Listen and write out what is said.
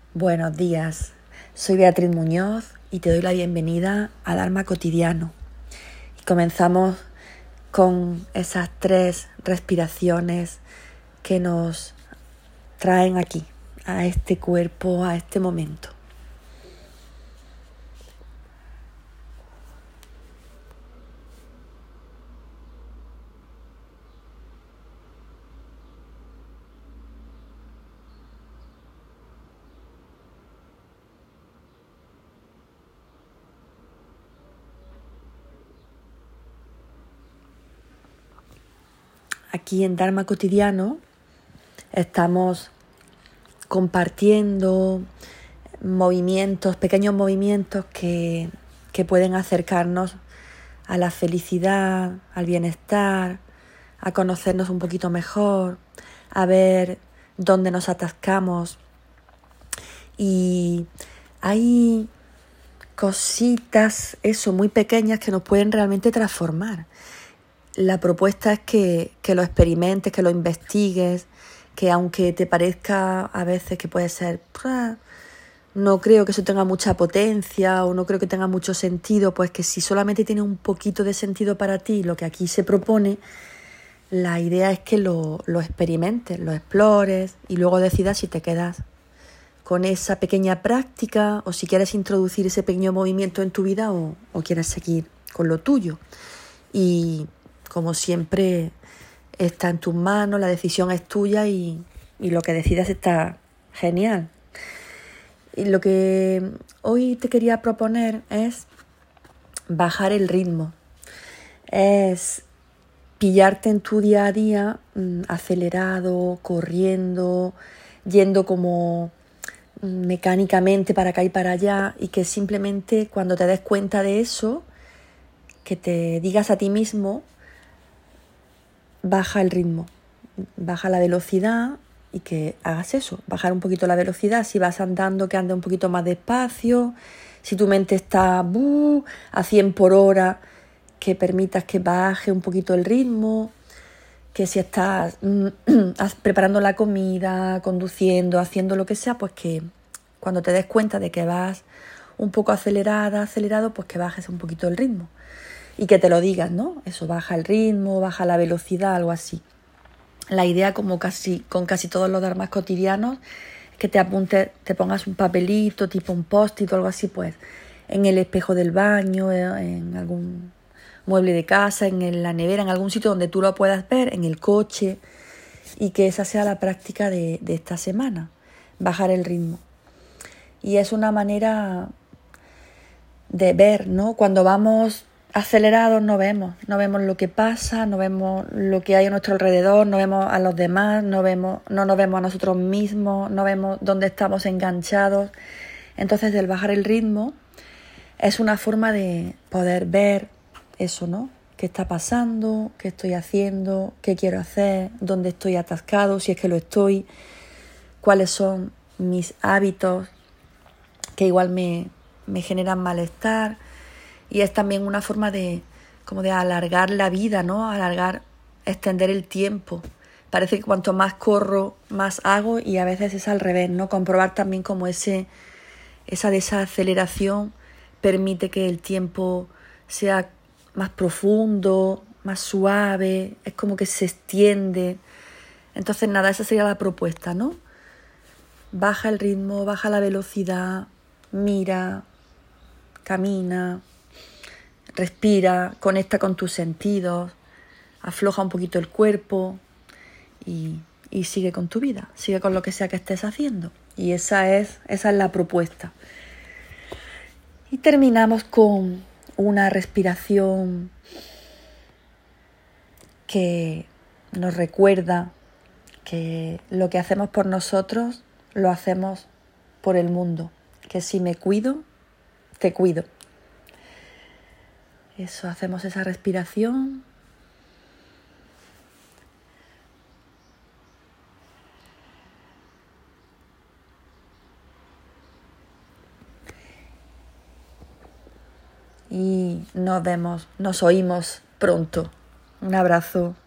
Buenos días, soy Beatriz Muñoz y te doy la bienvenida a Dharma Cotidiano. Y comenzamos con esas 3 respiraciones que nos traen aquí, a este cuerpo, a este momento. Aquí en Dharma Cotidiano estamos compartiendo pequeños movimientos que pueden acercarnos a la felicidad, al bienestar, a conocernos un poquito mejor, a ver dónde nos atascamos. Y hay cositas, muy pequeñas que nos pueden realmente transformar. La propuesta es que lo experimentes, que lo investigues, que aunque te parezca a veces que puede ser, no creo que eso tenga mucha potencia o no creo que tenga mucho sentido, pues que si solamente tiene un poquito de sentido para ti lo que aquí se propone, la idea es que lo experimentes, lo explores y luego decidas si te quedas con esa pequeña práctica o si quieres introducir ese pequeño movimiento en tu vida o quieres seguir con lo tuyo. Y como siempre está en tus manos, la decisión es tuya y lo que decidas está genial. Y lo que hoy te quería proponer es bajar el ritmo, es pillarte en tu día a día acelerado, corriendo, yendo como mecánicamente para acá y para allá, y que simplemente cuando te des cuenta de eso, que te digas a ti mismo, baja el ritmo, baja la velocidad y que hagas eso, bajar un poquito la velocidad. Si vas andando, que ande un poquito más despacio. Si tu mente está a 100 por hora, que permitas que baje un poquito el ritmo. Que si estás preparando la comida, conduciendo, haciendo lo que sea, pues que cuando te des cuenta de que vas un poco acelerado, pues que bajes un poquito el ritmo. Y que te lo digas, ¿no? Eso, baja el ritmo, baja la velocidad, algo así. La idea, como con casi todos los dharmas cotidianos, es que te apuntes, te pongas un papelito, tipo un post-it o algo así, pues, en el espejo del baño, en algún mueble de casa, en la nevera, en algún sitio donde tú lo puedas ver, en el coche, y que esa sea la práctica de esta semana, bajar el ritmo. Y es una manera de ver, ¿no? Cuando vamos acelerados no vemos lo que pasa, no vemos lo que hay a nuestro alrededor, no vemos a los demás, no nos vemos a nosotros mismos, no vemos dónde estamos enganchados. Entonces, el bajar el ritmo es una forma de poder ver eso, ¿no? ¿Qué está pasando? ¿Qué estoy haciendo? ¿Qué quiero hacer? ¿Dónde estoy atascado? Si es que lo estoy. ¿Cuáles son mis hábitos que igual me generan malestar? Y es también una forma de alargar la vida, ¿no? Extender el tiempo. Parece que cuanto más corro, más hago, y a veces es al revés, ¿no? Comprobar también cómo esa desaceleración permite que el tiempo sea más profundo, más suave, es como que se extiende. Entonces, nada, esa sería la propuesta, ¿no? Baja el ritmo, baja la velocidad, mira, camina, respira, conecta con tus sentidos, afloja un poquito el cuerpo y sigue con tu vida, sigue con lo que sea que estés haciendo. Y esa es la propuesta. Y terminamos con una respiración que nos recuerda que lo que hacemos por nosotros lo hacemos por el mundo. Que si me cuido, te cuido. Eso, hacemos esa respiración. Y nos oímos pronto. Un abrazo.